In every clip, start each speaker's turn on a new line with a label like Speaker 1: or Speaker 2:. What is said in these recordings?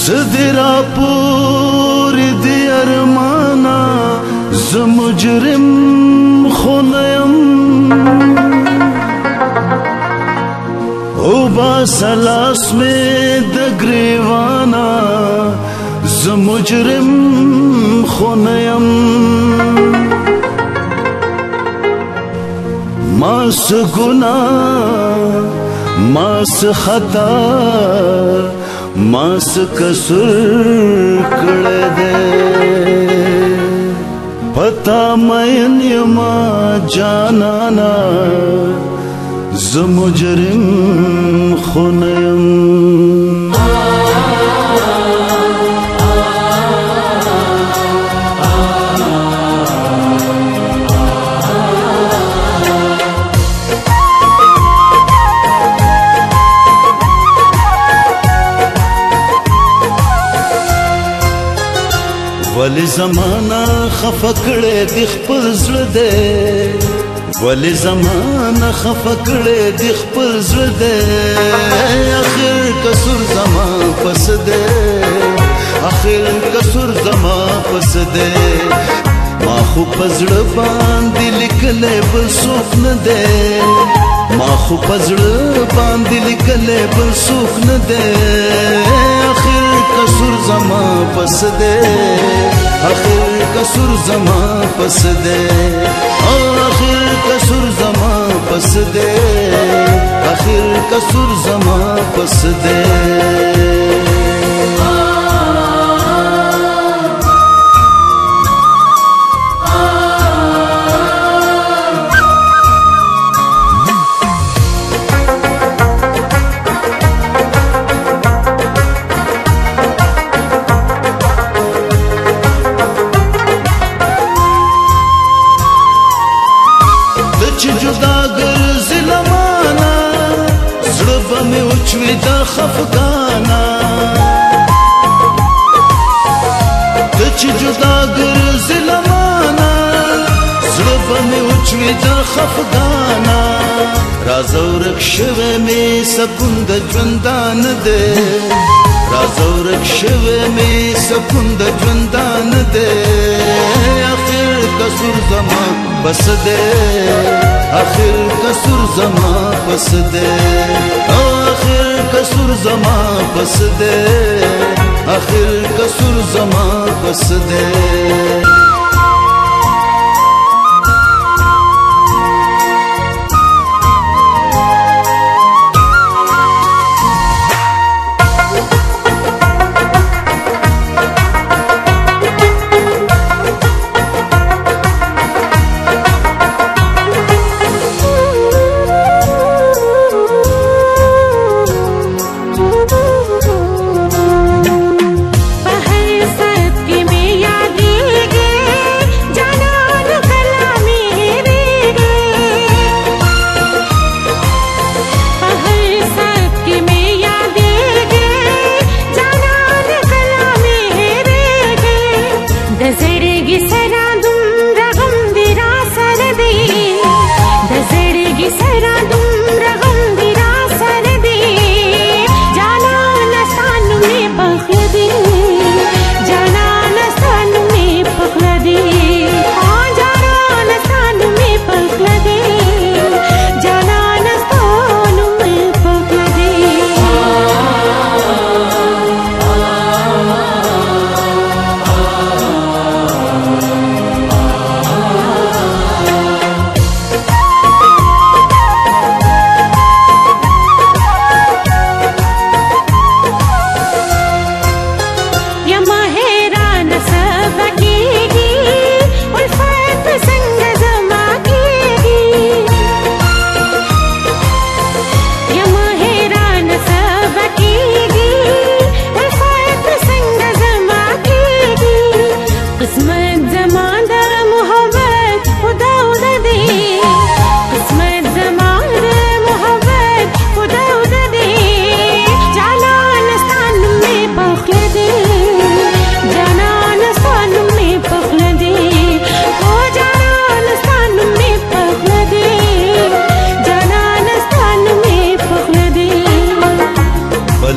Speaker 1: زدرا پوری دی ارمانا زمجرم خونیم او با سلاس میں دگریوانا زمجرم خونیم ماس گناہ ماس خطا ماس قصور کړه دې پتا مین یما جانانا ز مجرم خونیم ولی زمانہ خفکڑے دی خپل زړه دے ولی زمانہ خفکڑے دی خپل زړه دے آخر قصور زما پس دے آخر قصور زما پس دے ما خو پزړه باندې لیکلې بل څوک نه دے ما خو پزړه باندې لیکلې بل څوک نه دے آخر قصور زما پس دے آخر قصور زما پس دے آخر قصور زما پس دے آخر قصور زما پس دے خفقانا دچ جدا ګرځي لمانا زړه به اوچوي د خفقانا رازو رکشوي مې سکون د ژوندان دې رازو رکشوي مې سکون د ژوندان دې اخر قصور زما بس دې اخر قصور زما بس دې آخر قصور زما پس دے آخر قصور زما پس دے
Speaker 2: पहर सत की में याद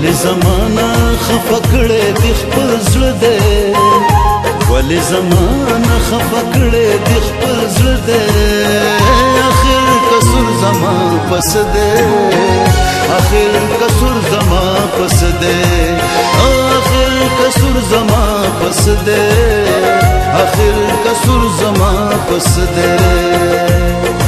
Speaker 1: ولی زمانہ خفکړې د خپل زړه دی ولی زمانہ خفکړې د خپل زړه دی اخر قصور زما پس دی اخر قصور زما پس دی اخر قصور زما پس دی اخر قصور زما پس دی